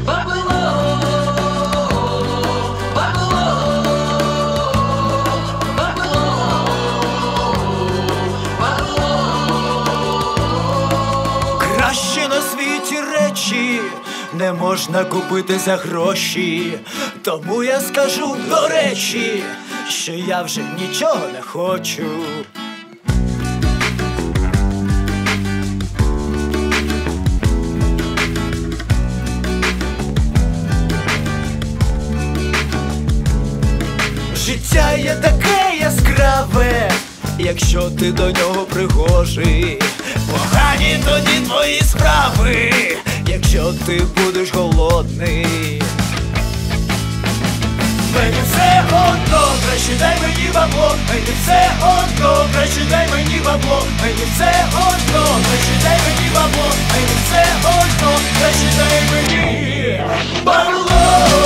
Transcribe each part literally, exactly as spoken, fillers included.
Краще на світі речі не можна купити за гроші. Тому я скажу до речі, що я вже нічого не хочу. Життя є таке яскраве, якщо ти до нього пригожий. Погані тоді твої справи, якщо ти будеш голодний. Мені все одно, краще дай мені бабло. Мені все одно, краще дай мені бабло. Мені все одно, краще дай мені бабло. Мені все одно, краще дай мені бабло.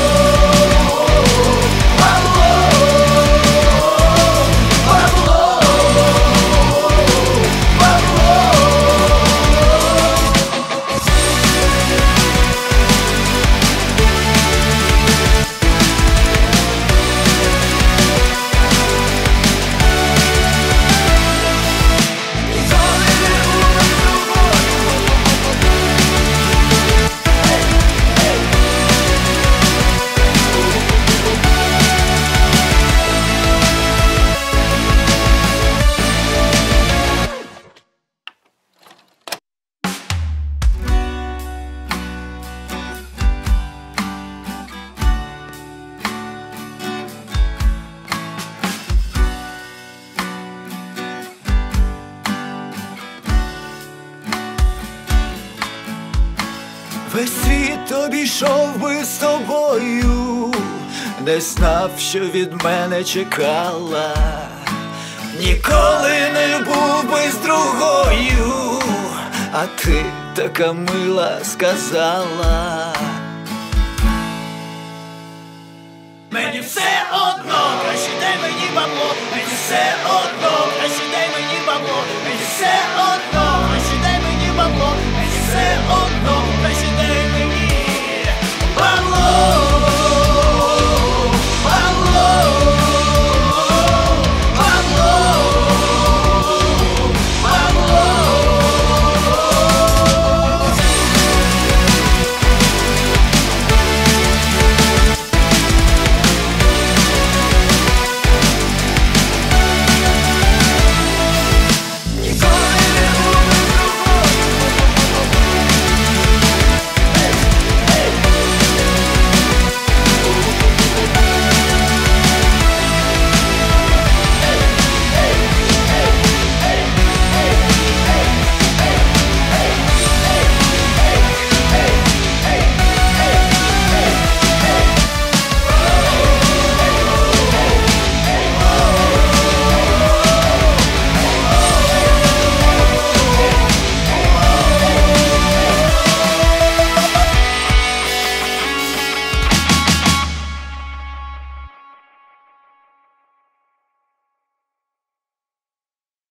Весь світ обійшов би з тобою, не знав, що від мене чекала. Ніколи не був би з другою, а ти така мила сказала. Мені все одно, краще дай мені бабло. Мені все одно,